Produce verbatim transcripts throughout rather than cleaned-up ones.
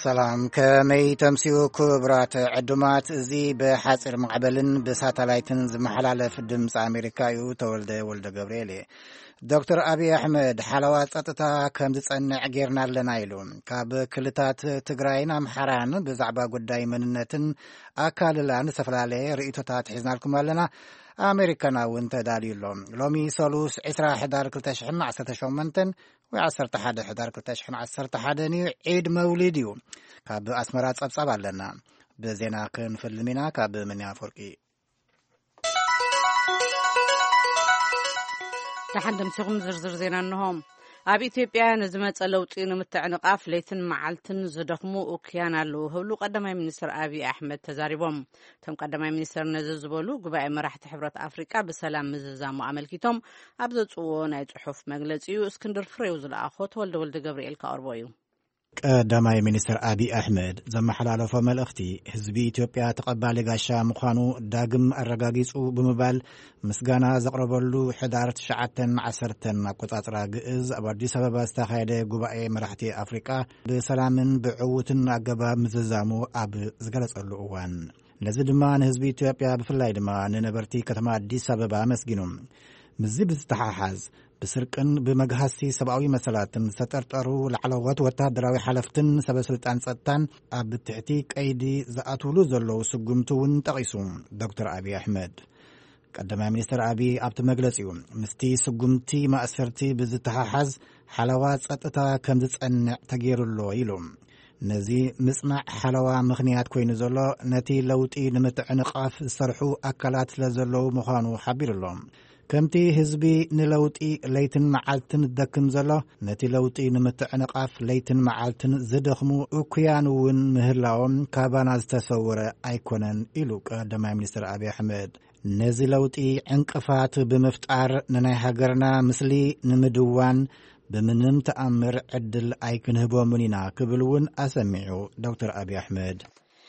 سلام كمي تمسيو كبرات عدمات زي بحصر معبلن بساتلايتن زمحلالة في الدمس أمريكايو تولد ولد جبريلي دكتور أبي أحمد حلوات أتتا كم تصنع غيرنا لنا يلون كاب كلتات تجراينا محران بزعبا قداي مننتن أكال لان سفلالي رئيتوتات حزنا لكم لنا أمريكانا وانت داليلهم لومي سولوس عسرا حدار كلتشحن عسرة شومنتن وعسر تحاد حدار كلتشحن عسر تحادني عيد مولديو كاب أسمرات صبصب لنا بزينا كن في المينا كاب من يافرقي تحدم سيغم زرزر زينا انهم ኣብ ኢትዮጵያ ንዝመጸ ለውጢ ንምትዕንቃፍ ለይትን መዓልትን ዝደኽሙ ኡክያን ኣለዉ ህብሉ ቀዳማይ ሚኒስትር አብይ አሕመድ ተዛሪቦም እቶም ቀዳማይ ሚኒስትር ነዚ ዝበሉ ጉባኤ መራሕቲ ሕብረት አፍሪቃ ብሰላም ምዝዛሙ ኣመልኪቶም ኣብ ዘጽውዎ ናይ ጽሑፍ መግለጺ እዩ እስክንድር ፍሬው ዝለኣኾ ተወልደ ወልደ ገብርኤል ካቀርቦ እዩ ቀዳማይ ሚኒስትር አብይ አሕመድ ዘመሓላለፎ መልእኽቲ ህዝቢ ኢትዮጵያ ተቐባሊ ጋሻ ምዃኑ ዳግም ኣረጋጊጹ ብምባል ምስጋና ዘቕረበሉ ሕዳር ትሽዓተ ዓሰርተ ኣቆጻጽራ ግዕዝ ኣብ አዲስ አበባ ዝተኻየደ ጉባኤ መራሕቲ አፍሪቃ ብሰላምን ብዕውትን ኣገባብ ምዝዛሙ ኣብ ዝገለጸሉ እዋን ነዚ ድማ ንህዝቢ ኢትዮጵያ ብፍላይ ድማ ንነበርቲ ከተማ አዲስ አበባ መስጊኖም ምዚ ብዝተሓሓዝ بسرقن بمجهسي سبعوي مسالاتن سترطرو لعلوات وتهدراوي حلفتن سبسلطان صدتان اب تحتيك ايدي زاتولو زلو سغمتون تقيسوم دكتور ابي احمد قدما مينستر ابي ابت مجلسيو مستي سغمتي ما اسفرتي بزتححز حلوات صدتا كم تصنع تغيرلو يلوم نزي مسمع حلوا مخنيات كوين زلو نتي لوطي نمتعنقاف سرحو اكلات لزلو مخانو حبيرلوم كمتي هزبي نلوطي ليتن معالتن دكم زلا نتي لوطي نمتعنقاف ليتن معالتن زدخمو اوكيانون مهلاوم كابانا زتصور ايكونن إلو قدامي ሚኒስትር አብይ አሕመድ ነዚ ለውጢ ዕንቅፋት በመፍጣር ነናይ ሃገርና ምስሊ ንምድዋን በምንም ተአምር ዕድል አይክንህቦምኒና ክብልውን አሰሚዑ ዶክተር አብይ አሕመድ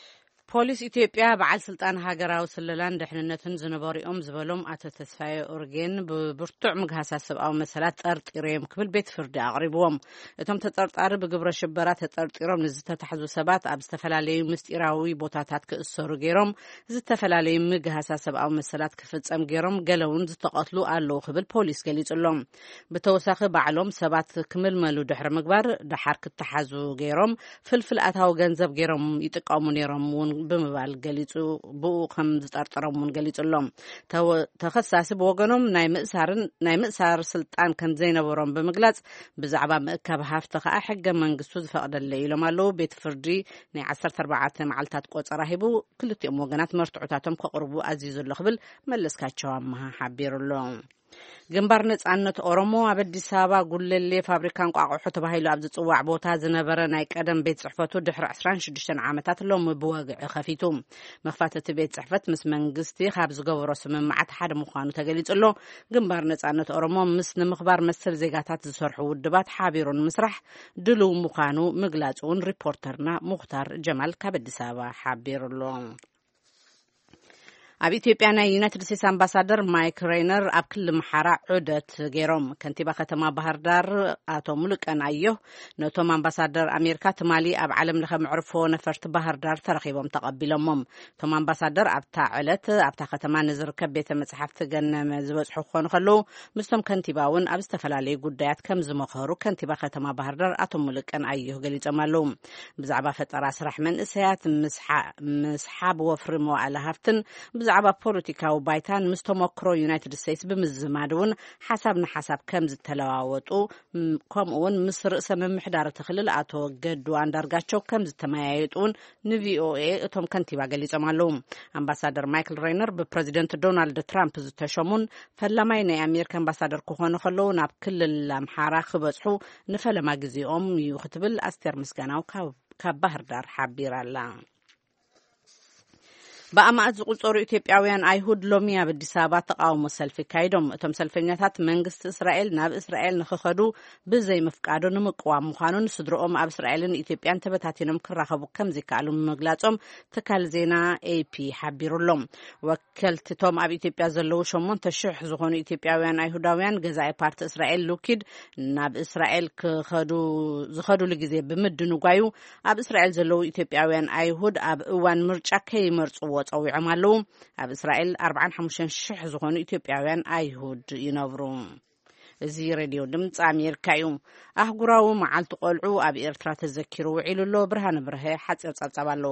ፖሊስ ኢትዮጵያ በዓል ስልጣን ሃገራዊ ስለላን ድሕንነትን ዝነበሩኦም ዝበሎም አቶ ተስፋዬ ኦርጌን ብብርቱዕ ምግሃሳ ሰብአዊ መሰላት ጠርጢሮም ክብል ቤት ፍርዲ አቅሪቦም እቶም ተጠርጣሪ ብግብረ ሽበራ ተጠርጢሮም ንዝተታሕዙ ሰባት ኣብ ዝተፈላለዩ ምስጢራዊ ቦታታት ክእሰሩ ገይሮም ዝተፈላለዩ ምግሃሳ ሰብአዊ መሰላት ክፍጸም ገይሮም ገለውን ዝተቀትሉ ኣለዉ ክብል ፖሊስ ገሊጹሎም ብተወሳኺ ባዕሎም ሰባት ክምልመሉ ድሕሪ ምግባር ድሓር ክተሓዙ ገይሮም ፍልፍል አታዊ ገንዘብ ገይሮም ይጥቀሙ ነይሮም ብምባል ገሊጹ ብኡ ከም ዝጠርጠሮምን ገሊጹሎም ተኸሳሲ ብወገኖም ናይ ምእሳርን ናይ ምእሳር ስልጣን ከም ዘይነበሮም ብምግላጽ ብዛዕባ ምእካብ ሃፍቲ ከዓ ሕገ መንግስቱ ዝፈቅደለ ኢሎም ኣለዉ ቤት ፍርዲ ናይ ዓሰርተ ኣርባዕተ መዓልታት ቆፀራ ሂቡ ክልቲኦም ወገናት መርትዑታቶም ከቅርቡ ኣዚዙ ክብል መለስካቸው ኣማሃ ሓቢሩሎም ግንባር ነጻነት ኦሮሞ ኣብ አዲስ አበባ ጉለሌ ፋብሪካን ቋቁሑ ተባሂሉ ኣብ ዝጽዋዕ ቦታ ዝነበረ ናይ ቀደም ቤት ጽሕፈቱ ድሕሪ ዓሰርተ ሽዱሽተ ዓመታት ሎም ብወግዒ ከፊቱ መኽፋተቲ ቤት ጽሕፈት ምስ መንግስቲ ካብ ዝገበሮ ስምምዓት ሓደ ምዃኑ ተገሊጹሎ ግንባር ነጻነት ኦሮሞ ምስ ንምኽባር መሰል ዜጋታት ዝሰርሑ ውድባት ሓቢሩን ምስራሕ ድልው ምዃኑ ምግላጹን ሪፖርተርና ሙኽታር ጀማል ካብ አዲስ አበባ ሓቢሩሎ ኣብ ኢትዮጵያ ናይ ዩናይትድ ስቴትስ አምባሳደር ማይክ ሬይነር ኣብ ክልል ምሓራ ዑደት ገይሮም ከንቲባ ከተማ ባህር ዳር ኣቶ ሙሉቀን ኣየሁ ነቶም አምባሳደር አሜሪካ ትማሊ ኣብ ዓለም ለኸ ምዕርፎ ነፈርቲ ባህር ዳር ተረኺቦም ተቐቢሎሞም እቶም አምባሳደር ኣብታ ዕለት ኣብታ ከተማ ንዝርከብ ቤተ መጻሕፍቲ ገነመ ዝበጽሑ ክኾኑ ከለዉ ምስቶም ከንቲባ እውን ኣብ ዝተፈላለዩ ጉዳያት ከም ዝመኸሩ ከንቲባ ከተማ ባህር ዳር ኣቶ ሙሉቀን ኣየሁ ገሊጾም ኣለዉ ብዛዕባ ፈጠራ ስራሕ መንእሰያት ምስሓብ ወፍሪ መዋዕለ ሃፍትን ብዛዕባ ፖለቲካዊ ባይታን ምስ ተመክሮ ዩናይትድ ስቴትስ ብምዝማድውን ሓሳብ ንሓሳብ ከም ዝተለዋወጡ ከምኡውን ምስ ርእሰ ምምሕዳር ተኽልል ኣቶ ገዱ አንዳርጋቸው ከም ዝተመያየጡን ንቪኦኤ እቶም ከንቲባ ገሊጾም ኣለዉ አምባሳደር ማይክል ሬይነር ብፕሬዚደንት ዶናልድ ትራምፕ ዝተሾሙን ፈላማይ ናይ አሜሪካ አምባሳደር ክኾኑ ከለዉ ናብ ክልል አምሓራ ክበጽሑ ንፈለማ ግዚኦም እዩ ክትብል ኣስቴር ምስጋናው ካብ ባህር ዳር ሓቢራላ በአማት ዝቁጽሩ ኢትዮጵያውያን አይሁድ ሎሚ ኣብ አዲስ አበባ ተቃውሞ ሰልፊ ካይዶም እቶም ሰልፈኛታት መንግስቲ እስራኤል ናብ እስራኤል ንኽኸዱ ብዘይ ምፍቃዱ ንምቅዋም ምዃኑን ስድሮኦም ኣብ እስራኤልን ኢትዮጵያን ተበታቲኖም ክራኸቡ ከም ዘይከኣሉ ምግላጾም ትካል ዜና ኤፒ ሓቢሩሎም ወከልትቶም ኣብ ኢትዮጵያ ዘለዉ ሸሞንተ ሽሕ ዝኾኑ ኢትዮጵያውያን አይሁዳውያን ገዛኢ ፓርቲ እስራኤል ሉኪድ ናብ እስራኤል ክኸዱ ዝኸዱሉ ግዜ ብምድንጓዩ ኣብ እስራኤል ዘለዉ ኢትዮጵያውያን አይሁድ ኣብ እዋን ምርጫ ከይመርጽዎ ጸዊዖም ኣለዉ ኣብ እስራኤል ኣርባዓን ሓሙሽተን ሽሕ ዝኾኑ ኢትዮጵያውያን አይሁድ ይነብሩ እዚ ሬድዮ ድምፂ ኣሜሪካ እዩ ኣህጉራዊ መዓልቲ ቆልዑ ኣብ ኤርትራ ተዘኪሩ ውዒሉሎ ብርሃነ ብርሀ ሓፂር ጸብጻብ ኣለዎ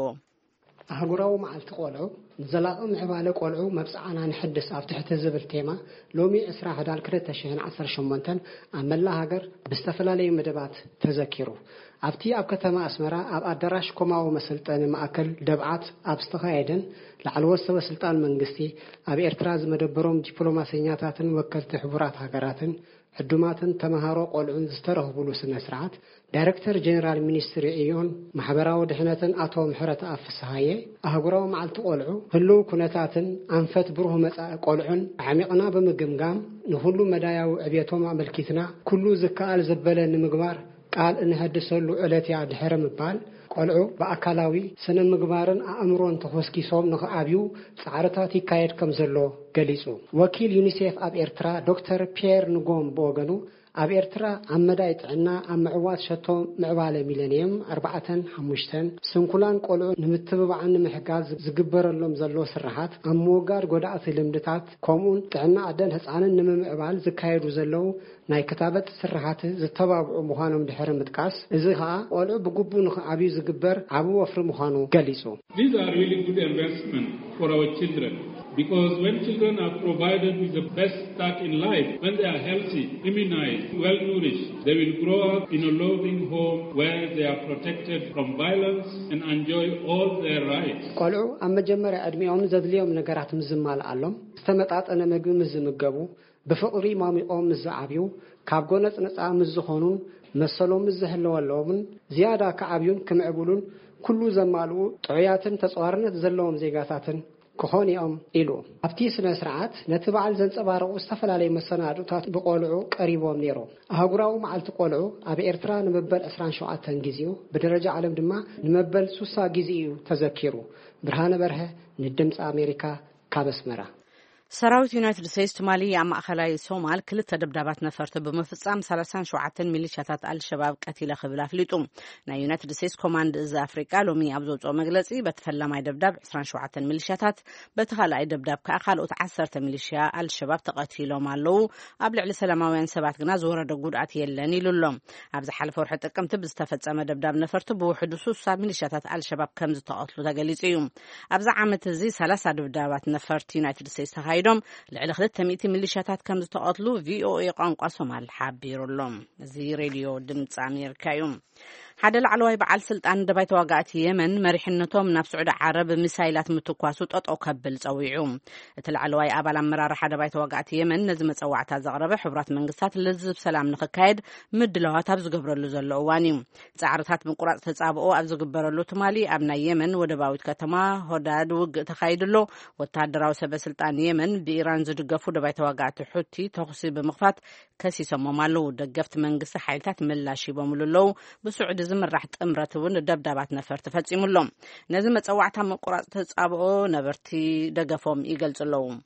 ኣህጉራዊ መዓልቲ ቆልዑ ዘላቕ ምዕባለ ቆልዑ መብጽዓና ንሕድስ ኣብ ትሕቲ ዝብል ቴማ ሎሚ ዕስራ ህዳር ክልተ ሽሕን ዓሰርተ ሸሞንተን ኣብ መላ ሃገር ብዝተፈላለዩ መደባት ተዘኪሩ ኣብቲ ኣብ ከተማ ኣስመራ ኣብ ኣዳራሽ ኮማዊ መሰልጠኒ ማእከል ደብዓት ኣብ ዝተኻየደን ላዕለዎት ሰበስልጣን መንግስቲ ኣብ ኤርትራ ዝመደበሮም ዲፕሎማሰኛታትን ወከልቲ ሕቡራት ሃገራትን ዕዱማትን ተመሃሮ ቆልዑን ዝተረኽቡሉ ስነ ስርዓት ዳይሬክተር ጀነራል ሚኒስትሪ ዕዮን ማሕበራዊ ድሕነትን ኣቶ ምሕረት ኣፍስሃየ ኣህጉራዊ መዓልቲ ቆልዑ ህልው ኩነታትን ኣንፈት ብሩህ መጻኢ ቆልዑን ዓሚቕና ብምግምጋም ንሁሉ መዳያዊ ዕብየቶም ኣመልኪትና ኩሉ ዝከኣል ዘበለ ንምግባር ቃል እንህድሰሉ ዕለት ያ ድሕረ ምባል ቆልዑ በአካላዊ ስነ ምግባርን አእምሮን ተኾስኪሶም ንኽዓብዩ ጻዕርታት ይካየድ ከም ዘሎ ገሊጹ ወኪል ዩኒሴፍ ኣብ ኤርትራ ዶክተር ፒየር ንጎም በወገኑ ኣብ ኤርትራ ኣብ መዳይ ጥዕና ኣብ ምዕዋት ሸቶ ምዕባለ ሚሌኒየም ኣርባዕተን ሓሙሽተን ስንኩላን ቆልዑ ንምትብባዕን ንምሕጋዝ ዝግበረሎም ዘሎ ስራሓት ኣብ ምውጋድ ጎዳእቲ ልምድታት ከምኡን ጥዕና ኣደን ህፃንን ንምምዕባል ዝካየዱ ዘለው ናይ ክታበት ስራሓት ዝተባብዑ ምዃኖም ድሕረ ምጥቃስ እዚ ከዓ ቆልዑ ብግቡእ ንኽዓብዩ ዝግበር ዓብ ወፍሪ ምዃኑ ገሊጹ These are really good investment for our children. Because when children are provided with the best start in life, when they are healthy, immunized, well-nourished, they will grow up in a loving home where they are protected from violence and enjoy all their rights. ቆልዑ ኣብ መጀመርያ ዕድሜኦም ዘድልዮም ነገራት ምዝማል ኣሎም ዝተመጣጠነ ምግቢ ምዝምገቡ ብፍቕሪ ማሚቖም ምዝዓብዩ ካብ ጎነፅ ነፃ ምዝኾኑን መሰሎም ምዝህለወሎምን ዝያዳ ከዓብዩን ክምዕብሉን ኩሉ ዘማልኡ ጥዑያትን ተጽዋርነት ዘለዎም ዜጋታትን كهونيهم إلو. أفتي سنة سرعات نتبع الزنزبارو استفلالي مسنادوتات بقولعو قريبهم نيرو. أهجراو مع التقولعو أبي إرترا نمبل أسران شوعات تنجزيو بدرجة علم دما نمبل سوسا جزيو تذكرو. برهان برها ندمس أمريكا كابسمرا. ሰራዊት ዩናይትድ ስቴትስ ሶማሊ ኣብ ማእከላይ ሶማል ክልተ ደብዳባት ነፈርቲ ብምፍጻም ሰላሳ ሸውዓተ ሚሊሻታት አልሸባብ ቀቲለ ክብል ኣፍሊጡ ናይ ዩናይትድ ስቴትስ ኮማንድ እዚ ኣፍሪቃ ሎሚ ኣብ ዘውፅኦ መግለጺ በተፈላማይ ደብዳብ عشرين ሸውዓተ ሚሊሻታት በተኻልኣይ ደብዳብ ከዓ ካልኦት ዓሰርተ ሚሊሻ አልሸባብ ተቐቲሎም ኣለዉ ኣብ ልዕሊ ሰላማውያን ሰባት ግና ዝወረደ ጉድኣት የለን ኢሉሎም ኣብ ዝሓለፈ ወርሒ ጥቅምቲ ብዝተፈጸመ ደብዳብ ነፈርቲ ብውሕዱ ሱሳ ሚሊሻታት አልሸባብ ከም ዝተቐትሉ ተገሊጹ እዩ ኣብዛ ዓመት እዚ ሰላሳ ደብዳባት ነፈርቲ ዩናይትድ ስቴትስ ተኻይዶም لعل خلت مئة ميليشيات كم تقاتلوا في أو إي قنقا صومال حابير اللهم زي راديو دمت أمريكا يوم حدا العلوي بعل سلطان دبي توقعت يمن مريحنتهم نفس عود عرب مسايلات متكواسوت أو كبل صويعهم العلوي أبل مرار حدا بي توقعت يمن نزم تصوعتها زغربة حبرات منقصات لزب سلام نخكايد مدلها تبز قبر اللزلواني تعرضات من قرأت تتصابقوا أبز قبر اللو تمالي أبنى يمن ودباوت كتما هداد وق تخايد له وتعدراو سب سلطان يمن بإيران زدقفو دبي توقعت حوتي تخصي بمخفات كسي سمومالو دقفت منقص حيلتات ملاشي بمولو بسعود زمر راح تأمرتون دبدبات نفر تفتصيم لهم نزم تصوعتها من قرأت تصابقوا نبرتي دقفهم يقلص لهم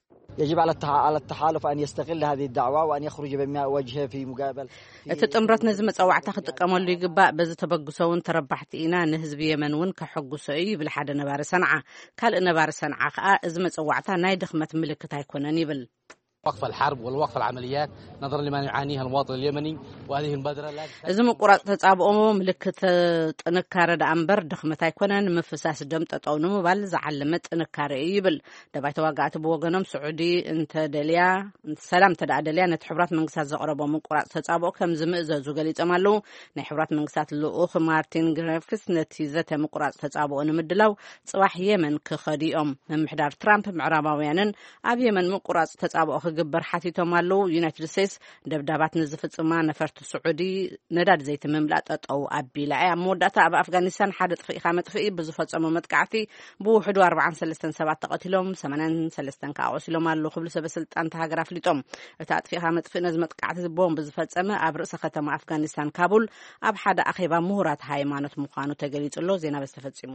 يجب على التحالف أن يستغل هذه الدعوة وأن يخرج بما وجهه في مقابل تتأمرت نزم تصوعتها خطقموا اللي يقبأ بز تبقسون تربحت إنا نهزب يمنون كحقسوي بالحد نبار صنعة كال نبار صنعة إزم تصوعتها نايدخمة ملكتها يكون نيبل وقف الحرب والوقف العمليات نظرا لما يعانيه المواطن اليمني وهذه المبادرة لا إذا قرأت تتابعوا ملكة تنكار دأمبر دخمة يكونن مفساس دم تطعونه بل زعلمت تنكار يبل دبعت توقعت بوجنم سعودي انت دليا سلام تدع دليا نتحبرات من قصات زقربة من قرأت تتابعوا كم زمئزة زوجلي تمالو نحبرات من قصات الأخ مارتين غريفكس نتيجة من قرأت تتابعوا نمدلو صباح يمن كخديهم من محدار ترامب معرباويانن أبي من قرأت تتابعوا ክግበር ሓቲቶም ኣለው ዩናይትድ ስቴትስ ደብዳባት ንዝፍጽማ ነፈርቲ ስዑዲ ነዳድ ዘይቲ ምምላእ ጠጠው ኣቢላ ኣብ መወዳእታ ኣብ ኣፍጋኒስታን ሓደ ጥፍኢኻ መጥፍኢ ብዝፈጸሞ መጥቃዕቲ ብውሕዱ ኣርባዓን ሰለስተን ሰባት ተቐቲሎም ሰማንያን ሰለስተን ካቆሲሎም ኣለው ክብሉ ሰበስልጣን ተሃገር ኣፍሊጦም እቲ ጥፍኢኻ መጥፍኢ ነዚ መጥቃዕቲ ቦምብ ዝፈጸመ ኣብ ርእሰ ከተማ ኣፍጋኒስታን ካቡል ኣብ ሓደ ኣኼባ ምሁራት ሃይማኖት ምዃኑ ተገሊጹሎ ዜና በስተፈጺሙ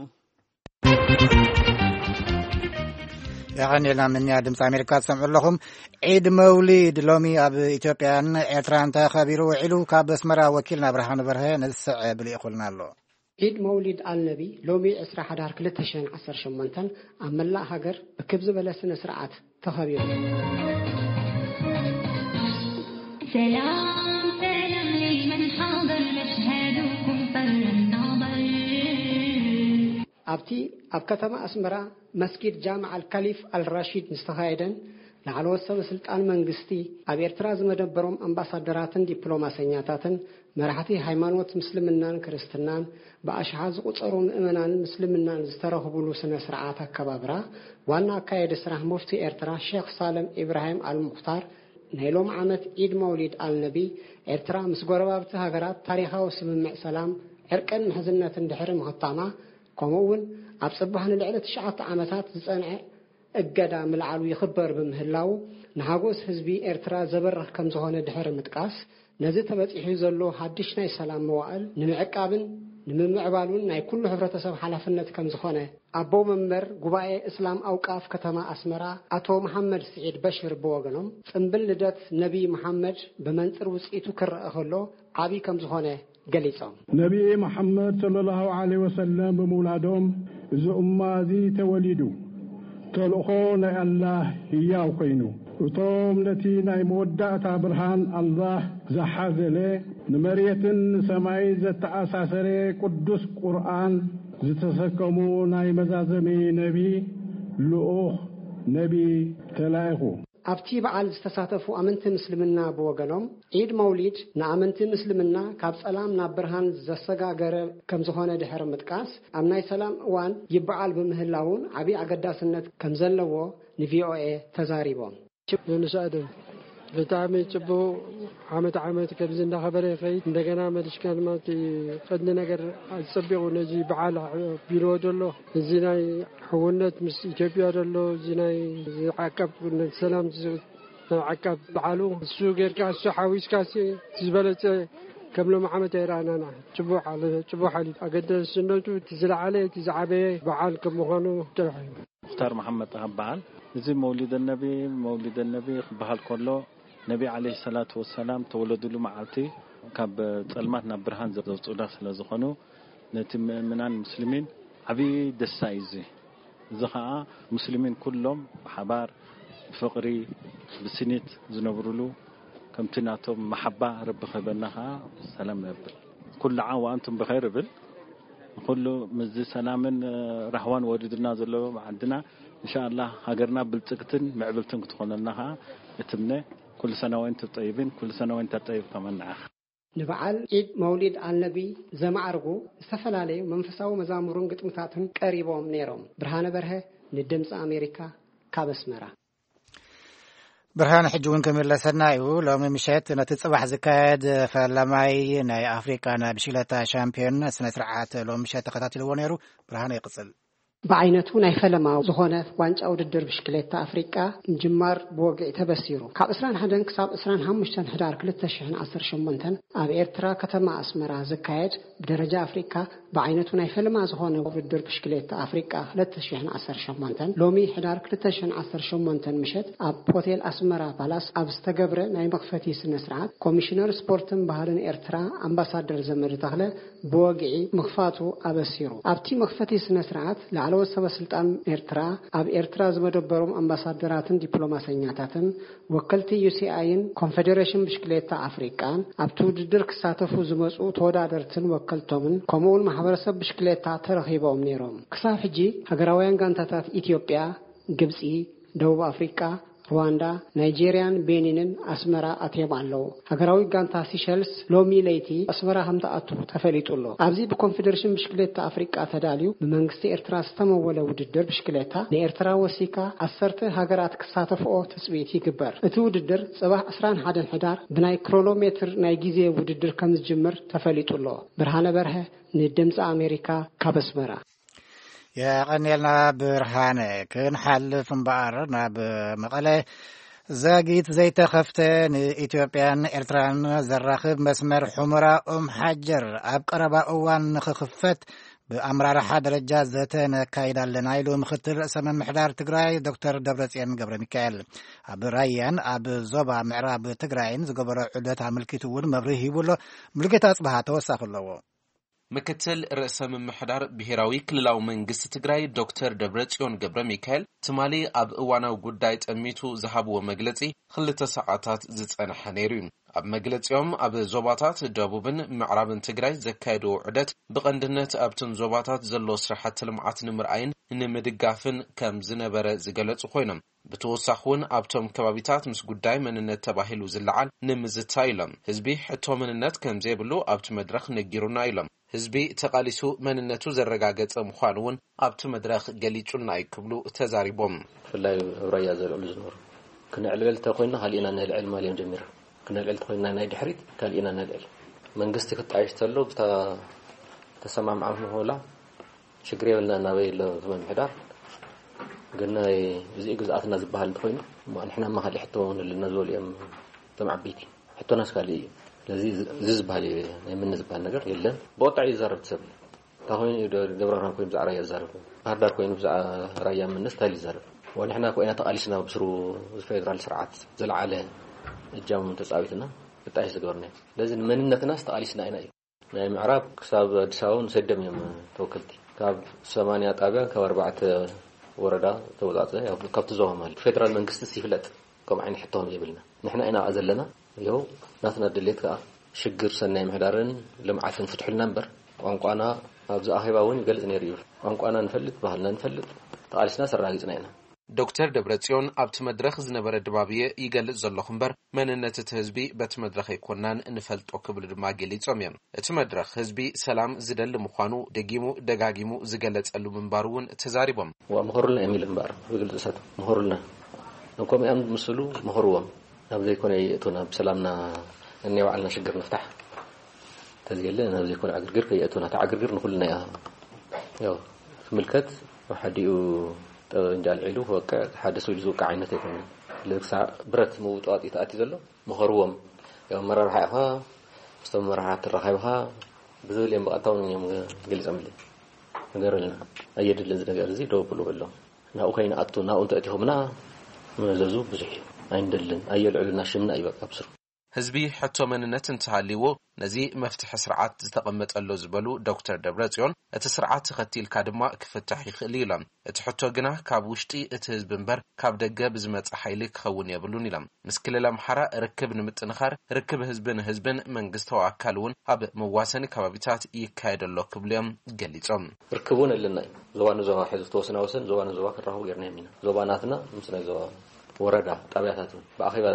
ያኸኒልና ምንያ ድምፂ ኣሜሪካ ትሰምዑ ኣለኹም ዒድ መውሊድ ሎሚ ኣብ ኢትዮጵያን ኤርትራን ተኸቢሩ ውዒሉ ካብ ኣስመራ ወኪልና ብርሃኑ በርሀ ንስዕ ብልኢኹልና ኣሎ ዒድ መውሊድ አልነቢ ሎሚ ዕስራ ሓዳር ክልተ ሽሕን ዓሰርተ ሸሞንተ ኣብ መላእ ሃገር ብክብ ዝበለ ስነ ስርዓት ተኸቢሩ سلام سلام لمن حاضر مشهدكم فلنناظر ኣብቲ ኣብ ከተማ ኣስመራ መስጊድ ጃምዕ አልካሊፍ አልራሺድ ንስተኻየደን ለዓለወት ሰበስልጣን መንግስቲ ኣብ ኤርትራ ዝመደበሮም ኣምባሳደራትን ዲፕሎማሰኛታትን መራሕቲ ሃይማኖት ምስልምናን ክርስትናን በኣሽሓ ዝቁፀሩ ምእመናን ምስልምናን ዝተረኽብሉ ስነ ስርዓት ኣከባብራ ዋና አካየደ ስራሕ ሙፍቲ ኤርትራ ሼክ ሳለም ኢብራሂም አልሙኽታር ናይ ሎም ዓመት ዒድ መውሊድ አልነቢ ኤርትራ ምስ ጎረባብቲ ሃገራት ታሪኻዊ ስምምዕ ሰላም ዕርቅን ምሕዝነትን ድሕሪ ምኽታማ ከምኡውን ኣብ ጽባህ ንልዕሊ ትሽዓተ ዓመታት ዝጸንዐ እገዳ ምልዓሉ ይኽበር ብምህላው ንሃጎስ ህዝቢ ኤርትራ ዘበርኽ ከም ዝኾነ ድሕሪ ምጥቃስ ነዚ ተበፂሑ ዘሎ ሓድሽ ናይ ሰላም መዋዕል ንምዕቃብን ንምምዕባሉን ናይ ኩሉ ሕብረተሰብ ሓላፍነት ከም ዝኾነ ኣቦ መምህር ጉባኤ እስላም ኣውቃፍ ከተማ ኣስመራ ኣቶ መሐመድ ስዒድ በሽር ብወገኖም ጽምብል ልደት ነቢይ መሐመድ ብመንጽር ውጽኢቱ ክረአ ከሎ ዓቢ ከም ዝኾነ ገሊጾም ነቢ መሐመድ ሰለላሁ ዐለይሂ ወሰለም በመውላዶም እዚ ኡማ እዚ ተወሊዱ ተልእኾ ናይ አላህ ህያው ኮይኑ እቶም ነቲ ናይ መወዳእታ ብርሃን አላህ ዝሓዘለ ንመሬትን ሰማይ ዘተኣሳሰረ ቅዱስ ቁርአን ዝተሰከሙ ናይ መዛዘሚ ነቢ ልኡኽ ነቢ ተላኢኹ ኣብቲ በዓል ዝተሳተፉ ኣመንቲ ምስልምና ብወገኖም ዒድ መውሊድ ንኣመንቲ ምስልምና ካብ ጸላም ናብ ብርሃን ዘሰጋገረ ከም ዝኾነ ድሕሪ ምጥቃስ ኣብ ናይ ሰላም እዋን ይበዓል ብምህላውን ዓቢ ኣገዳስነት ከም ዘለዎ ንቪኦኤ ተዛሪቦም ንሳደም በጣም ጽቡ ዓመት ዓመት ከብዝ እንዳኸበረ ይኸይድ እንደገና መልሽካን ማለት ቀድ ነገር አጽቢቁ ነዚ በዓል ቢሮ ደሎ እዚ ናይ ሕውነት ምስ ኢትዮጵያ ደሎ እዚ ናይ ዓቀብ ሰላም ዓቀብ በዓሉ እሱ ጌርካ እሱ ሓዊስካሲ ዝበለጸ ከምሎም ዓመት ይራናና ጽቡ ዓለ ጽቡ ሓሊ ኣገዳስነቱ ትዝለዓለ ትዝዓበየ በዓል ከም ምዃኑ ተባሂሉ ሙኽታር መሐመድ በዓል እዚ መውሊድ النبي መውሊድ النبي በዓል ኮሎ ነቢ عليه الصلاه والسلام ተወለዱሉ መዓልቲ ካብ ጸልማት ናብ ብርሃን ዘውጽኡዳ ስለ ዝኾኑ ነቲ ምእመናን ሙስሊሚን ዓቢ ደስታ ይዚ ዝኸዓ ሙስሊሚን ኩሎም ሓባር ፍቕሪ ብስኒት ዝነብሩሉ ከምቲ ናቶም መሐባ ረቢ ኸበናኻ ሰላም ነብል ኩሉ ዓም ወአንቱም بخير ብል ኩሉ ምዝ ሰላምን ረህዋን ወዲድና ዘሎ ዓድና إن شاء الله هاجرنا بالتقتن معبلتن كتخونناها اتمنى كل سنة وانتم طيبين كل سنة وانت طيب كمان نعخ نبعال عيد مولد النبي زمعرقو استفلالي منفساو مزامرون قطمتاتن قريبهم نيروم برهان برهه ندمس أمريكا كابسمرا برهان حجون كمير لسنايو لو مشيت نتصبح زكاد فلماي ناي أفريقيا بشيلتا شامبيون سنسرعات لو مشيت قتاتل ونيرو برهان يقصل بعينቱ ናይ ፈለማ ዝኾነ ዋንጫ ውድድር ብሽክሌታ ኣፍሪቃ ምጅማር ብወግዒ ተበሲሩ ካብ عشرين واحد ክሳብ عشرين وخمسة ህዳር ክልተ ሽሕን ዓሰርተ ሸሞንተ ኣብ ኤርትራ ከተማ ኣስመራ ዝካየድ ብደረጃ ኣፍሪቃ بعينቱ ናይ ፈለማ ዝኾነ ውድድር ብሽክሌታ ኣፍሪቃ ክልተ ሽሕን ዓሰርተ ሸሞንተ ሎሚ ህዳር ክልተ ሽሕን ዓሰርተ ሸሞንተ ምሸት ኣብ ሆቴል ኣስመራ ፓላስ ኣብ ዝተገብረ ናይ መኽፈቲ ስነ ስርዓት ኮሚሽነር ስፖርትን ባህልን ኤርትራ ኣምባሳደር ዘመድ ተኽለ ብወግዒ ምኽፋቱ ኣበሲሩ ኣብቲ መኽፈቲ ስነ ስርዓት ለዓለወት ሰበስልጣን ኤርትራ ኣብ ኤርትራ ዝመደበሮም ኣምባሳደራትን ዲፕሎማሰኛታትን ወከልቲ ዩሲአይን ኮንፌደሬሽን ብሽክሌታ ኣፍሪቃን ኣብቲ ውድድር ክሳተፉ ዝመጹ ተወዳደርትን ወከልቶምን ከምኡውን ማሕበረሰብ ብሽክሌታ ተረኺቦም ነይሮም ክሳብ ሕጂ ሃገራውያን ጋንታታት ኢትዮጵያ ግብጺ ደቡብ ኣፍሪቃ رواندا نيجيريان بينين أسمرا أتيم الله هجراوي جانتا سيشلز لومي ليتي أسمرا هم تأتو تفليت الله أبزي بكونفدريشن بشكلة أفريقيا تداليو بمنغستي إرترا استمولا وددر بشكلتها لإرترا وسيكا أسرت هجرات كساتف أو تسويتي كبر أتو وددر صباح أسران حدا حدار بناي كرونومتر ناي جيزي وددر كمز جمر تفليت الله برهانة برها ندمز أمريكا كابسمرا يا قنيلنا برهانة كن حل فنبارنا بمقالة زاقيت زيت خفتن إثيوبيان إرتران زراخب مسمر حمرا أم حجر أبقربا أوان خفت بأمرار حد رجاز ذاتين كايدا لنايلو مختر سمن محدار تقراي دكتور دبرتيان قبر ميكائيل أب رايان أب زوبا معراب تقراين زقبر عدتها ملكتون مبريهي بولو ملكت أصبحا توساق الله مكتل رئيس محدار بهراوي كللاو منغست تግራይ ዶክተር ደብረጽዮን ገብረ ሚካኤል ትማሊ ኣብ እዋናው ጉዳይ ጠሚቱ ዝሃብዎ መግለጺ ክልተ ሰዓታት ዝጸንሐ ነይሩ ኣብ መግለጺኦም ኣብ ዞባታት ደቡብን ምዕራብን ትግራይ ዘካየዱ ዑደት ብቐንድነት ኣብተን ዞባታት ዘሎ ስራሕቲ ልምዓት ንምርኣይን ንምድጋፍን ከም ዝነበረ ዝገለጹ ኮይኖም بتوسخون أبتم كبابيتات مس قداي مننت تباهلو زلعال نمزتا إلم هزبي حتى مننت كم زيبلو أبت مدرخ نجيرونا إلم هزبي تقاليسو مننتو زرقاقت مخانون أبت مدرخ قليتو نايكبلو تزاريبهم فلاي ورايا زرع الزنور كنا علل تقولنا هل إنا نهل علم ماليم جمير كنا علل تقولنا نايد حريت قال إنا نهل من قصتك تعيش تلو بتا تسمع معه هولا شكري ولا نبي له ثمان حدار قلنا زي جزءاتنا زبها الدخين ما نحنا ما هاللي حتون اللي نزول يوم تمع بيتي حتى ناس قال لي لذيذ زبها لي من زبها النجار يلا بوطع يزرب تسبي تهون يدور دبر راكوين بزع رايا زرب هردار كوين بزع رايا من الناس تالي زرب ونحنا كوينا تقاليسنا بسرو فيدرال سرعات زل على الجام تساويتنا بتعيش زجورنا لازم من الناس تقاليسنا هنا يعني معراب كساب دساون سدم يوم توكلتي كاب ثمانية طابع كأربعة وردا توزعته يا كابت زوها مال فدرال منقست سيفلت كم عين حطهم يبلنا نحن أنا أزلنا يو ناسنا دليت كا شجر سنة محدارن لم عارفين فتح النمبر وانقانا أبز أخيباون قال زنيريو وانقانا نفلت بهلنا نفلت تعالسنا سرعي زنينا دكتور دبرتيون أبت مدرخ زنبر الدبابية يقال زلهم بر من النت تهزبي بت مدرخ يكونان نفلت أقبل الماجلي تسميم تمدرخ هزبي سلام زدل مخانو دقيمو دقاقيمو زقلت ألو من بارون تزاربهم ومهرلنا أميل المبار وقلت أسد مهرلنا نقوم أم مسلو مهروم نبذ يكون يأتونا بسلامنا أني وعلنا شجر نفتح تزيل لنا نبذ يكون عقرقر كي يأتونا تعقرقر نقولنا يا يو في ملكت وحديو انجال علو هو حدث يزوق عينته يكون لذلك برت موطات يتأتي ذلو مهروم يوم مرة رحيها استمر رحيها رحيها بذل يوم بقطعون يوم جلس عملي نقول لنا أيد اللي زي نقول زي دوبلو بالله نا أوكين أتونا أنت أتيهمنا من الزوج بزحي عند اللي أي العلنا شمنا أي وقت أبصر هزبي حتى من النت انتهاليو نزي مفتح سرعات تقمت اللو زبلو دكتور دبرتيون اتسرعات تختي الكادما كفتح يخليلم اتحطو جنا كابوشتي اتهزب بنبر كاب دقه بزمت حيلك خون يبلون يلم مسكل لمحرا ركب نمتنخر ركب هزبن هزبن منقستو اكالون اب مواسن كبابيتات يكايد اللو كبليم قليصم ركبون لنا زوان زوا حزب توسنا وسن زوان زوا كراهو غيرنا يمينا زواناتنا مثل زوا وردا طبيعتاتهم باخيبا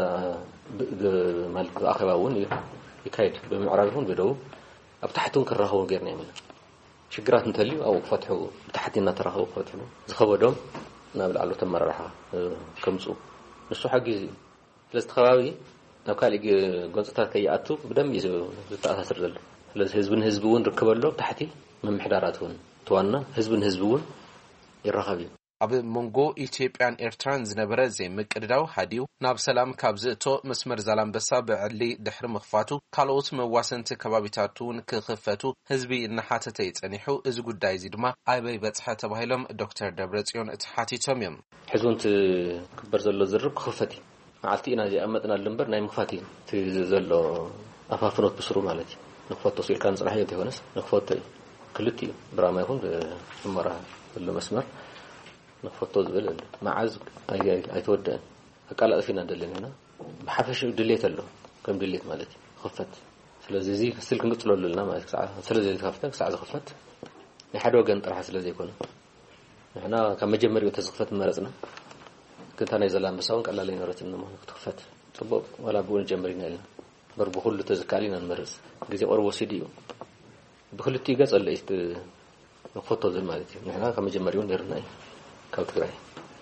مالك باخيبا ون يكايد بمعرضهم بدو ابتحتون كراهو غيرنا يمينا شجرات نتليو او فتحوا تحتنا تراهو فتحوا زخودهم نابل علو تمررها كمصو نسو حقي لستخراوي نو كالي غونصتا كياتو بدم يزو تاثر زل لز حزبن حزبون ركبلو تحتي من محداراتون توانا حزبن حزبون يرخبي أب مونغو إثيوبيان إيرتران زنبرة زي مقداو حديو ناب سلام كابزتو مسمر زلام بسا بعلي دحر مخفاتو كالوت مواسنت كبابيتاتون كخفتو حزبي نحاتته يصنيحو از غداي زيدما ايبي بصحه تبايلم دكتور دبرتيون اتحاتي تميم حزونت كبر زلو زرب خفتي معلتي انا زي امطنا لمبر ناي مخفاتي زلو افافنوت بسرو مالتي نخفتو سيل كان صلاحيته يونس نخفتو كلتي براما يكون بمرا كل مسمر نخفتو زبل معز اي اي تودع قال فينا دلنا هنا بحفش دليت له كم دليت مالتي خفت ስለዚህ እዚ ስልክ እንጥሎልና ማለት ሰዓት ስለዚህ ተከፍተክ ሰዓት خفت የሐዶ ወገን ጥራህ ስለዚህ ይኮነ احنا ከመጀመሪያው ተዝክፈት መረጽና كنت أنا إذا لام بسون قال لي نورت إنه ما تخفت طب ولا بقول جمرين إلنا بربو كله تذكرين المرز جزء أروى سيديو بكل تيجاز اللي است خطة زي ما قلت نحن كم جمريون درناي كالتراي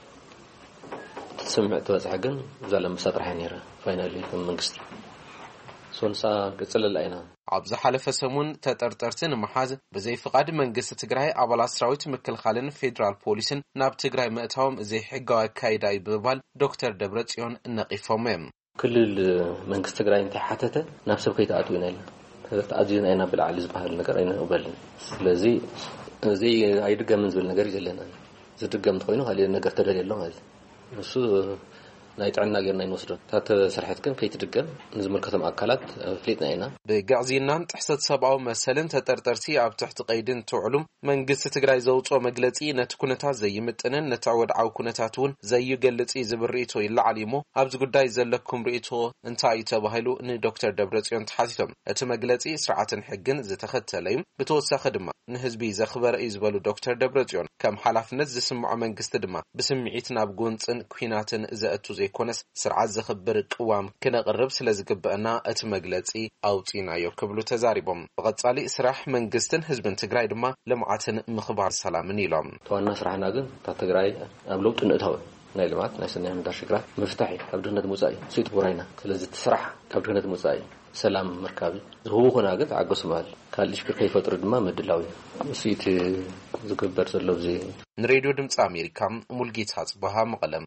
سمعت وزعجن زلم مسافر حنيرة فاينالي كم منقص سونسا قصل العينا عبز حلف سمون تطرطرتن محاز بزي فقاد منقص تግራይ አባላት ሰራዊት መከላከልን ፌደራል ፖሊስን ናብ ትግራይ መእታዎም زي ሕጋዊ አካይዳይ በባል ዶክተር ደብረጽዮን እነቂፎም ክልል መንግስት ትግራይ እንተ ሓተተ ናብ ሰብ ከይተኣቱ ኢና ተኣዚና ኢና ብልዓሊ ዝበሃል ነገር አይነ ኦበልን ስለዚህ እዚ አይድገምን ዝብል ነገር ይዘለና ዝድገም ተኮይኑ ሃሊ ነገር ተደልየሎ ማለት እሱ ናይ ጥዕና ገርና ይወስዶ ታተ ስርሐት ግን ከይትድገም ንዝመልከቶም አካላት ፍሊጥና ኢና በጋዚናን ጥሕሰት ሰብአዊ መሰልን ተጠርጠርቲ ኣብ ትሕቲ ቀይድን ትውዕሉም መንግስት ትግራይ ዘውጾ መግለጺ ነቲ ኩነታት ዘይምጥንን ነቲ ወድዓዊ ኩነታትን ዘይገልጽ ዝብሪቶ ይላዓሊሞ ኣብዚ ጉዳይ ዘለኩም ርእቶ እንታይ ተባሂሉ ንዶክተር ደብረጽዮን ተሓሲቶም እቲ መግለጺ ስርዓትን ሕግን ዝተኸተለዩ ብተወሳኺ ድማ ንህዝቢ ዘኽበረ እዩ ዝበሉ ዶክተር ደብረጽዮን ከም ሓላፍነት ዝስምዖ መንግስት ድማ ብስምዒት ናብ ጎንጽን ኩናትን ዘእቱ ዘይኮነስ ስርዓት ዘኽብር ቅዋም ክነቅርብ ስለዝግበአና እቲ መግለጺ ኣውጪናዮ ክብሉ ተዛሪቦም በቀጻሊ ስራሕ መንግስትን ህዝብን ትግራይ ድማ ልምዓትን ምኽባር ሰላምን ኢሎም ተዋና ስራሕና ግን ትግራይ ኣብ ለውጥ ንእታው ናይ ልምዓት ናይ ሰናይ ምዳር ሽግራት ምፍታሕ ኣብ ድህነት ሙጻኢ ሲት ቦራይና ስለዚ ትስራሕ ኣብ ድህነት ሙጻኢ ሰላም መርካቢ ዝህቡ ኮና ግን ተዓገሱ ማለት ካልሽ ክር ከይፈጥሩ ድማ መድላዊ ሲት ዝግበር ዘሎ ዚ ንሬድዮ ድምጽ አሜሪካ ሙልጌታ ጽባሃ መቀለም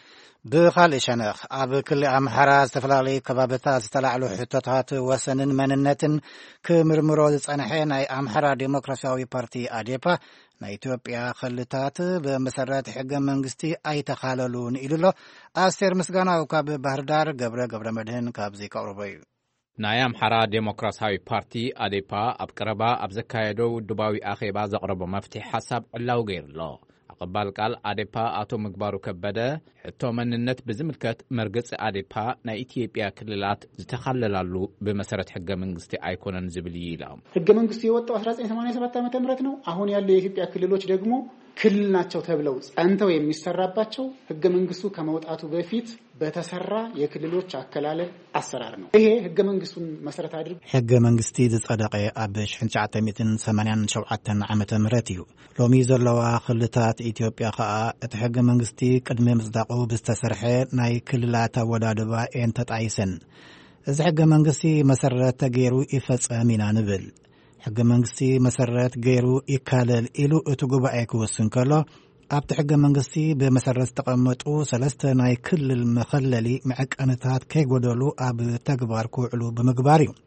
ብኻልእ ሸነኽ ኣብ ክልል ኣምሓራ ዝተፈላለዩ ከባቢታት ዝተላዕሉ ሕቶታት ወሰንን መንነትን ክምርምሮ ዝጸንሐ ናይ ኣምሓራ ዴሞክራሲያዊ ፓርቲ ኣዴፓ ናይ ኢትዮጵያ ክልታት ብመሰረት ሕገ መንግስቲ ኣይተኻለሉን ኢሉሎ ኣስቴር ምስጋናው ካብ ባህርዳር ገብረ ገብረ መድህን ካብዚ ቀርቦ እዩ ናይ ኣምሓራ ዴሞክራሲያዊ ፓርቲ ኣዴፓ ኣብ ቀረባ ኣብ ዘካየዶ ውድባዊ ኣኼባ ዘቕረቦ መፍትሒ ሓሳብ ዕላው ገይሩሎ قبال قال أديبا أتو مقبارو كبدا حتى مننت بزملكت مرقص أديبا نا إثيوبيا كللات زتخللالو بمسارة حق منغستي أيكونن زبليلا حق منغستي وطو أسرع ثمانية سبعة عامات ነው አሁን ያለው የኢትዮጵያ ክልሎች ደግሞ ክልል ናቸው ተብለው ጸንተው የሚሰራባቸው ህገ መንግስቱ ከመውጣቱ በፊት በተሰራ የክልሎች አከላለል አሰራር ነው ይሄ ህገ መንግስቱን መሰረት አድርጎ ህገ መንግስቲ ዝጸደቀ ኣብ ألف وتسعمائة وثمانية وسبعين ዓመተ ምህረት እዩ ሎሚ ዘለዋ ክልታት ኢትዮጵያ ከዓ እቲ ህገ መንግስቲ ቅድመ ምጽዳቁ ብዝተሰርሐ ናይ ክልላት አወዳድባ ኤን ተጣይሰን እዚ ህገ መንግስቲ መሰረት ተገይሩ ይፈጸም ኢና ንብል ሕገ መንግስቲ መሰረት ገይሩ ይካለል ኢሉ እቲ ጉባኤ ክወስን ከሎ ኣብቲ ሕገ መንግስቲ ብመሰረት ተቀመጡ ሰለስተ ናይ ክልል መኸለሊ መዕቀንታት ከይጎደሉ ኣብ ተግባር ክውዕሉ ብምግባር እዩ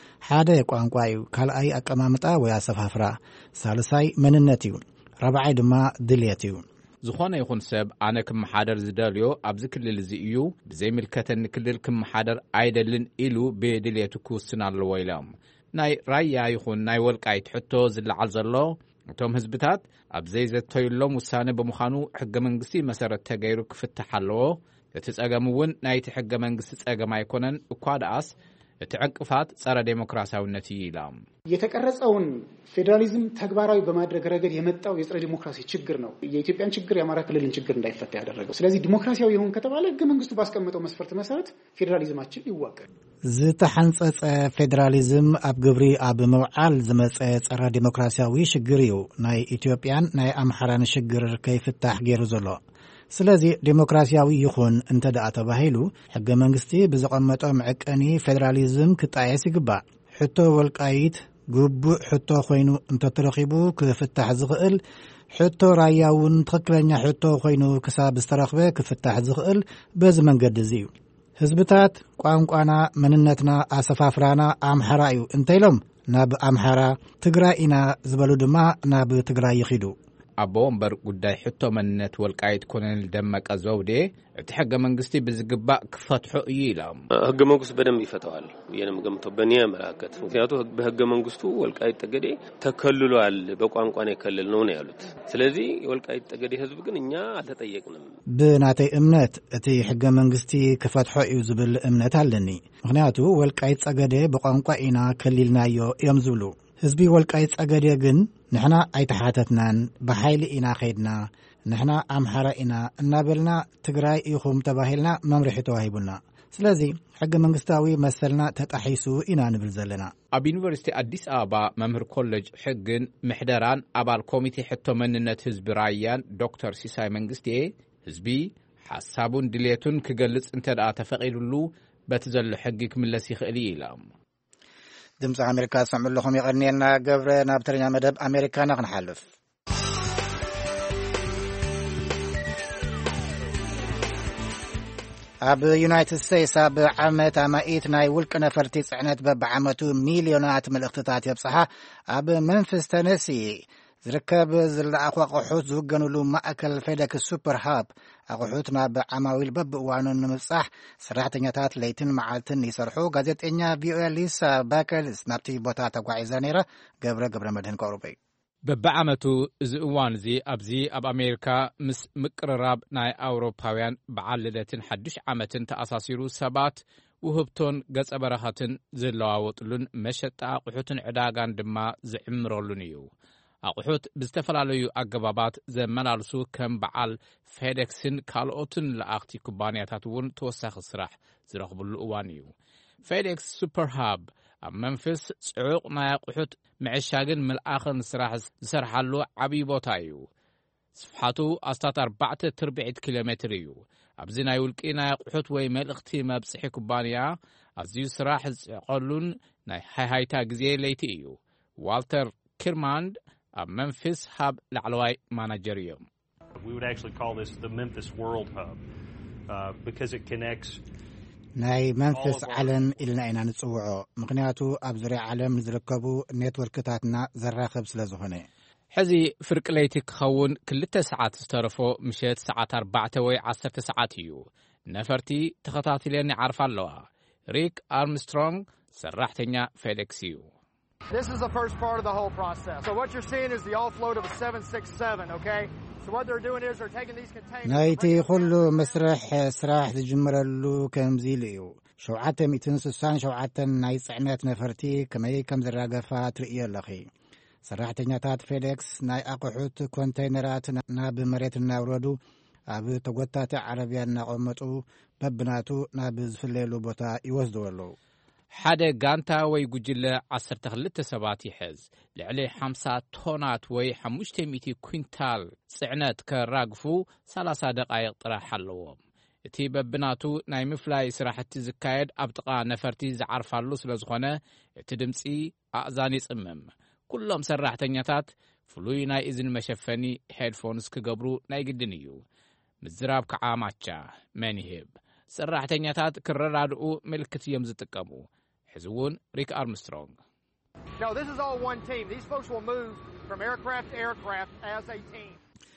ሓደ ቋንቋ እዩ ካልኣይ ኣቀማምጣ ወይ ኣሰፋፍራ ሳልሳይ መንነት እዩ ራብዓይ ድማ ድልየት እዩ ዝኾነ ይኹን ሰብ ኣነ ክመሓደር ዝደልዮ ኣብዚ ክልል እዚ እዩ ብዘይምልከተኒ ክልል ክመሓደር ኣይደልን ኢሉ ብድልየቱ ክውስን ኣለዎ ኢሎም ናይ ራያ ይኹን ናይ ወልቃይት ሕቶ ዝለዓል ዘሎ እቶም ህዝብታት ኣብ ዘይዘተይሎም ውሳነ ብምዃኑ ሕገ መንግስቲ መሰረት ተገይሩ ክፍትሕ ኣለዎ እቲ ጸገም እውን ናይቲ ሕገ መንግስቲ ጸገም ኣይኮነን እኳ ደኣስ እቲ ዕቅፋት ጸረ ዴሞክራሲያዊነት ይላም የተቀረጸውን ፌደራሊዝም ተግባራዊ በማድረግ ረገድ የመጣው የጸረ ዴሞክራሲ ችግር ነው የኢትዮጵያን ችግር የአማራ ክልልን ችግር እንዳይፈታ ያደረገው ስለዚህ ዴሞክራሲያዊ ይሁን ከተባለ ህገ መንግስቱ ባስቀመጠው መስፈርት መሰረት ፌደራሊዝማችን ይዋቀር ዝተሐንጸጸ ፌደራሊዝም ኣብ ግብሪ ኣብ መውዓል ዝመጸ ጸረ ዴሞክራሲያዊ ሽግር እዩ ናይ ኢትዮጵያን ናይ ኣምሓራን ሽግር ከይፍታሕ ገይሩ ዘሎ ስለዚ ዴሞክራሲያዊ ይኹን እንተ ደኣ ተባሂሉ ሕገ መንግስቲ ብዝቐመጦ መዕቀኒ ፌደራሊዝም ክጣየስ ይግባእ ሕቶ ወልቃይት ግቡእ ሕቶ ኮይኑ እንተተረኺቡ ክፍታሕ ዝኽእል ሕቶ ራያውን ትክክለኛ ሕቶ ኮይኑ ክሳብ ዝተረኽበ ክፍታሕ ዝኽእል በዚ መንገዲ እዚ እዩ ህዝብታት ቋንቋና መንነትና ኣሰፋፍራና ኣምሓራ እዩ እንተይሎም ናብ ኣምሓራ ትግራይ ኢና ዝበሉ ድማ ናብ ትግራይ ይኺዱ አቦ ወንበር ጉዳይ ሕቶ መንነት ወልቃይት ኮሎኔል ደመቀ ዘውዴ እቲ ሕገ መንግስቲ ብዝግባእ ክፈትሑ ይላም ሕገ መንግስቱ በደንብ ይፈታዋል የነም ገምቶ በኒያ መራከት ምክንያቱ በሕገ መንግስቱ ወልቃይት ጠገዴ ተከልሏል በቋንቋ ነው የከለል ነው ነው ያሉት ስለዚህ ወልቃይት ጠገዴ ህዝብ ግን እኛ አልተጠየቅንም ብናተይ እምነት እቲ ሕገ መንግስቲ ክፈትሑ እዩ ዝብል እምነት አለኒ ምክንያቱ ወልቃይት ጠገዴ በቋንቋ ኢና ከሊልናዮ እዮም ዝብሉ ህዝቢ ወልቃይት ጠገዴ ግን ንሕና ኣይተሓተትናን በኃይሊ ኢና ኸይድና ንሕና ኣምሓራ ኢና እናበልና ትግራይ ኢኹም ተባሂልና መምርሒ ተዋሂቡልና ስለዚ ሕጊ መንግስታዊ መሰልና ተጣሒሱ ኢና ንብል ዘለና ኣብ ዩኒቨርሲቲ አዲስ አበባ መምህር ኮሌጅ ሕግን ምሕደራን ኣባል ኮሚቴ ሕቶ መንነት ህዝቢ ራያን ዶክተር ሲሳይ መንግስቲ ህዝቢ ሓሳቡን ድሌቱን ክገልጽ እንተደኣ ተፈቂዱሉ በቲ ዘሎ ሕጊ ክምለስ ይኽእል ኢሎም ድምፂ ኣሜሪካ ሰምዑ ለኹም ይቐኒየና ገብረ ናብ ተረኛ መደብ ኣሜሪካና ክንሓልፍ ኣብ ዩናይትድ ስቴትስ ኣብ ዓመት ኣማኢት ናይ ውልቂ ነፈርቲ ጽዕነት በብዓመቱ ሚልዮናት መልእኽትታት የብጽሓ ኣብ መንፊስ ተነሲ ዝርከብ ዝለኣኹ ኣቑሑት ዝውገንሉ ማእከል ፌዴክስ ሱፐር ሃብ ኣቑሑት ናብ ዓማዊል በብእዋኑ ንምብጻሕ ሰራሕተኛታት ለይትን መዓልትን ይሰርሑ ጋዜጠኛ ቪኦኤ ሊሳ ባከልስ ናብቲ ቦታ ተጓዒዛ ነይራ ገብረ ገብረ መድህን ቀርበይ በብዓመቱ እዚ እዋን እዚ ኣብዚ ኣብ ኣሜሪካ ምስ ምቅርራብ ናይ ኣውሮፓውያን በዓል ልደትን ሓድሽ ዓመትን ተኣሳሲሩ ሰባት ውህብቶን ገጸ በረኻትን ዝለዋወጥሉን መሸጣ ኣቑሑትን ዕዳጋን ድማ ዝዕምረሉን እዩ ኣቑሑት ብዝተፈላለዩ ኣገባባት ዘመላልሱ ከም በዓል ፌዴክስን ካልኦትን ለኣኽቲ ኩባንያታት እውን ተወሳኺ ስራሕ ዝረኽብሉ እዋን እዩ ፌዴክስ ሱፐር ሃብ ኣብ መንፈስ ጽዑቕ ናይ ኣቑሑት ምዕሻግን ምልኣኽን ስራሕ ዝሰርሓሉ ዓብዪ ቦታ እዩ ስፍሓቱ ኣስታት ኣርባዕተ ትርብዒት ኪሎ ሜትር እዩ ኣብዚ ናይ ውልቂ ናይ ኣቑሑት ወይ መልእኽቲ መብጽሒ ኩባንያ ኣዝዩ ስራሕ ዝዕቐሉን ናይ ሃይሃይታ ግዜ ለይቲ እዩ ዋልተር ኪርማንድ ኣብ መንፊስ ሃብ ላዕለዋይ ማናጀር እዮም We would actually call this the Memphis World Hub uh, because it connects ናይ መንፈስ ዓለም ኢልና ኢና ንጽውዖ ምክንያቱ ኣብ ዙርያ ዓለም ዝርከቡ ኔትወርክታትና ዘራኽብ ስለ ዝኾነ ሕዚ ፍርቂ ለይቲ ክኸውን ክልተ ሰዓት ዝተረፎ ምሸት ሰዓት ኣርባዕተ ወይ ዓሰርተ ሰዓት እዩ ነፈርቲ ተኸታትለን ይዓርፋ ኣለዋ ሪክ ኣርምስትሮንግ ሰራሕተኛ ፌዴክስ እዩ This is the first part of the whole process. So what you're seeing is the offload of a seven sixty-seven, okay? So what they're doing is they're taking these containers. ናይቲ ኩሉ መስርሕ ስራሕ ዝጅምረሉ ከምዚ ኢሉ እዩ ሸውዓተ ሚእትን ስሳን ሸውዓተን ናይ ጽዕነት ነፈርቲ ከመይ ከም ዝራገፋ ትርእዩ ኣለኺ ሰራሕተኛታት ፌዴክስ ናይ ኣቑሑት ኮንቴይነራት ናብ መሬት እናውረዱ ኣብ ተጎታቲ ዓረብያ እናቐመጡ በብናቱ ናብ ዝፍለየሉ ቦታ ይወስዱ ኣለዉ ሓደ ጋንታ ወይ ጉጅለ ዓሰርተ ክልተ ሰባት ይሕዝ ልዕሊ ሓምሳ ቶናት ወይ ሓሙሽተ ሚእቲ ኩንታል ጽዕነት ከራግፉ ሰላሳ ደቓይቕ ጥራሕ ኣለዎም እቲ በብናቱ ናይ ምፍላይ ስራሕቲ ዝካየድ ኣብ ጥቓ ነፈርቲ ዝዓርፋሉ ስለ ዝኾነ እቲ ድምፂ ኣእዛን ይጽምም ኩሎም ሰራሕተኛታት ፍሉይ ናይ እዝን መሸፈኒ ሄድፎንስ ክገብሩ ናይ ግድን እዩ ምዝራብ ከዓ ማቻ መን ይህብ ሰራሕተኛታት ክረዳድኡ ምልክት እዮም ዝጥቀሙ ሕዝውን ሪክ ኣርምስትሮንግ No, this is all one team. These folks will move from aircraft to aircraft as a team.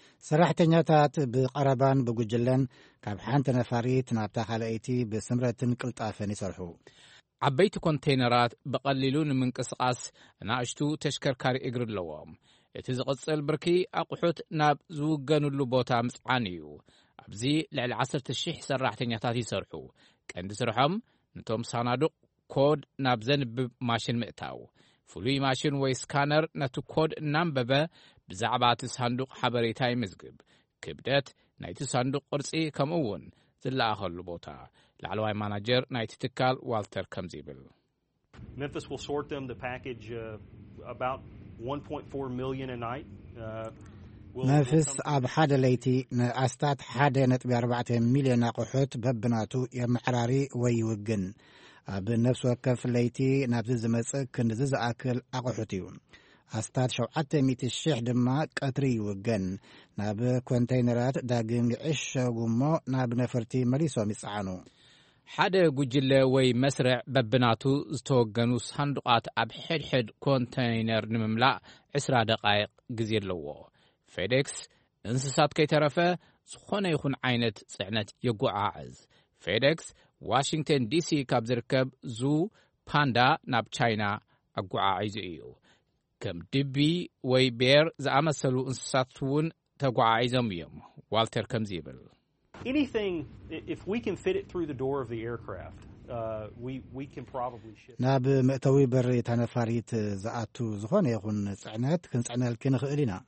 ሰራሕተኛታት ብቐረባን ብጉጅለን ካብ ሓንቲ ነፋሪት ናብታ ካልአይቲ ብስምረትን ቅልጣፈን ይሰርሑ ዓበይቲ ኮንቴይነራት ብቐሊሉ ንምንቅስቓስ ናእሽቱ ተሽከርካሪ እግሪ ኣለዎም እቲ ዝቕጽል ብርኪ ኣቑሑት ናብ ዝውገንሉ ቦታ ምጽዓን እዩ ኣብዚ ልዕሊ ዓሰርተ ሽሕ ሰራሕተኛታት ይሰርሑ ቀንዲ ስርሖም ነቶም ሳናዱቕ ኮድ ናብ ዘንብብ ማሽን ምእታው ፍሉይ ማሽን ወይ ስካነር ነቲ ኮድ እናንበበ ብዛዕባ እቲ ሳንዱቕ ሓበሬታ ይምዝግብ ክብደት ናይቲ ሳንዱቕ ቅርጺ ከምኡውን ዝለኣኸሉ ቦታ ላዕለዋይ ማናጀር ናይቲ ትካል ዋልተር ከምዚ ይብል Memphis will sort them the package uh, about one point four million a night uh, መንፈስ ኣብ ሓደ ለይቲ ንኣስታት ሓደ ነጥቢ ኣርባዕተ ሚልዮን ኣቑሑት በብናቱ የመሕራሪ ወይ ይውግን ኣብ ነፍሲ ወከፍ ለይቲ ናብዚ ዝመጽእ ክንዲ ዝኣክል ኣቑሑት እዩ ኣስታት ሸውዓተ ሚእቲ ሽሕ ድማ ቀትሪ ይውገን ናብ ኮንቴይነራት ዳግም ይዕሸጉ እሞ ናብ ነፈርቲ መሊሶም ይጸዓኑ ሓደ ጉጅለ ወይ መስርዕ በብናቱ ዝተወገኑ ሳንዱቓት ኣብ ሕድሕድ ኮንቴይነር ንምምላእ ዕስራ ደቓይቕ ግዜ ኣለዎ ፌዴክስ እንስሳት ከይተረፈ ዝኾነ ይኹን ዓይነት ጽዕነት የጓዓዕዝ ፌዴክስ ዋሽንግተን ዲሲ ካብ ዝርከብ ዙ ፓንዳ ናብ ቻይና ኣጓዓዒዙ እዩ ከም ድቢ ወይ ቤር ዝኣመሰሉ እንስሳት እውን ተጓዓዒዞም እዮም ዋልተር ከምዚ ይብል anything if we can fit it through the door of the aircraft uh we we can probably ship ናብ መእተዊ በሪ ተነፋሪት ዝኣቱ ዝኾነ ይኹን ጽዕነት ክንጽዕነልክ ንኽእል ኢና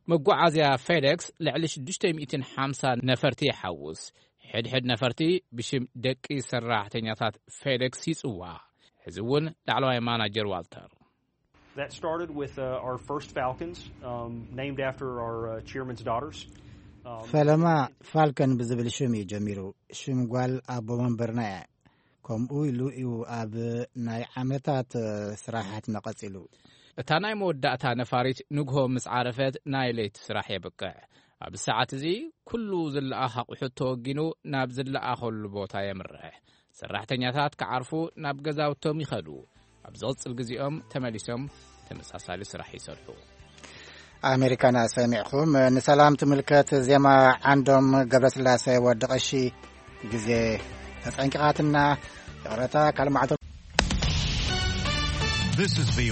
መጓዓዝያ ፌዴክስ ልዕሊ ሽዱሽተ ሚእትን ሓምሳን ነፈርቲ ይሓውስ ሕድሕድ ነፈርቲ ብሽም ደቂ ሰራሕተኛታት ፌዴክስ ይጽዋ ሕዚ እውን ላዕለዋይ ማናጀር ዋልተር That started with uh, our first Falcons um, named after our uh, chairman's daughters. ፈለማ ፋልከን ብዝብል ሽም እዩ ጀሚሩ ሽም ጓል ኣቦ መንበርና ከምኡ ኢሉ እዩ ኣብ ናይ ዓመታት ስራሓት ነቐጺሉ እታ ናይ መወዳእታ ነፋሪት ንግሆ ምስ ዓረፈት ናይ ለይቲ ስራሕ የብቅዕ ኣብ ሰዓት እዚ ኩሉ ዝለኣኽ ኣቑሑት ተወጊኑ ናብ ዝለኣኸሉ ቦታ የምርሕ ሰራሕተኛታት ክዓርፉ ናብ ገዛውቶም ይኸዱ ኣብ ዝቕጽል ጊዜኦም ተመሊሶም ተመሳሳሊ ስራሕ ይሰርሑ ኣሜሪካና ሰሚዕኹም ንሰላም ትምልከት ዜማ ዓንዶም ገብረስላሴ ወድቐሺ ጊዜ ተጸንቂቓትና የቕረታ ካልማዕቶ